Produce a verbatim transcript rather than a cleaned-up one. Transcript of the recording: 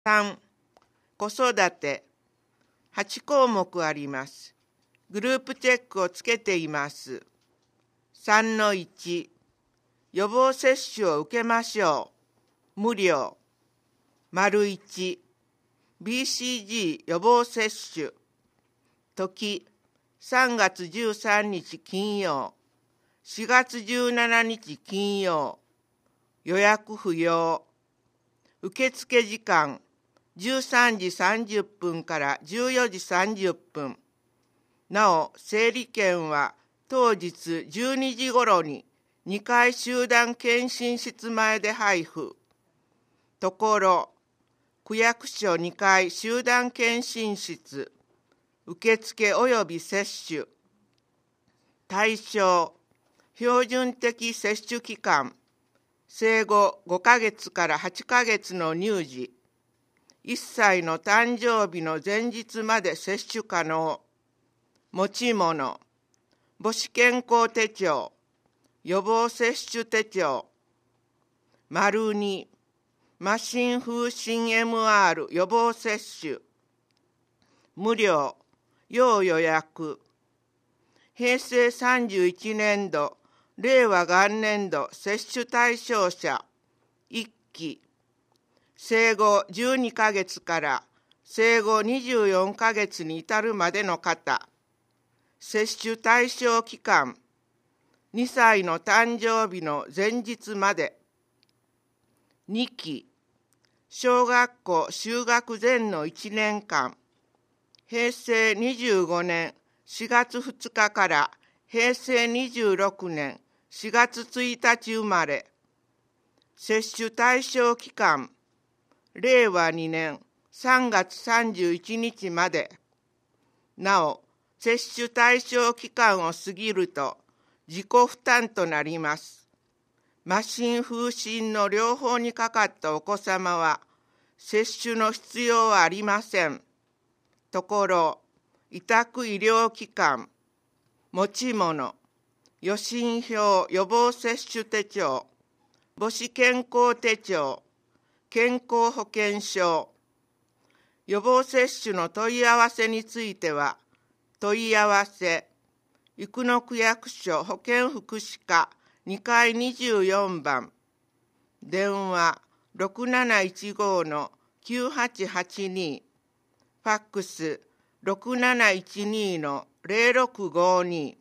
さん、子育て。はち項目あります。グループチェックをつけています。さんのいち、予防接種を受けましょう。無料。丸いち、ビーシージー 予防接種。時、さんがつじゅうさんにち金曜、しがつじゅうしちにち金曜。予約不要。受付時間、じゅうさんじさんじゅっぷんからじゅうよじさんじゅっぷん。なお、整理券は当日じゅうにじごろににかい集団検診室前で配布。ところ、区役所にかい集団検診室、受付及び接種。対象、標準的接種期間、生後ごかげつからはちかげつの乳児、いっさいの誕生日の前日まで接種可能。持ち物、母子健康手帳、予防接種手帳。丸に、麻疹風疹 エムアール 予防接種。無料、要予約。へいせいさんじゅういちねんど、れいわ元年度接種対象者、いっき。生後じゅうにかげつから生後にじゅうよんかげつに至るまでの方。接種対象期間、にさいの誕生日の前日まで。にき、小学校就学前のいちねんかん、へいせいにじゅうごねんしがつふつかからへいせいにじゅうろくねんしがつついたち生まれ。接種対象期間、れいわにねんさんがつさんじゅういちにちまで。なお、接種対象期間を過ぎると自己負担となります。麻疹風疹の両方にかかったお子様は接種の必要はありません。ところ、委託医療機関、持ち物、予診票予防接種手帳、母子健康手帳、健康保険証。予防接種の問い合わせについては、問い合わせ、生野区役所保健福祉課にかいにじゅうよんばん、電話ろくなないちごのきゅうはちはちに、ファックスろくなないちにのぜろろくごに。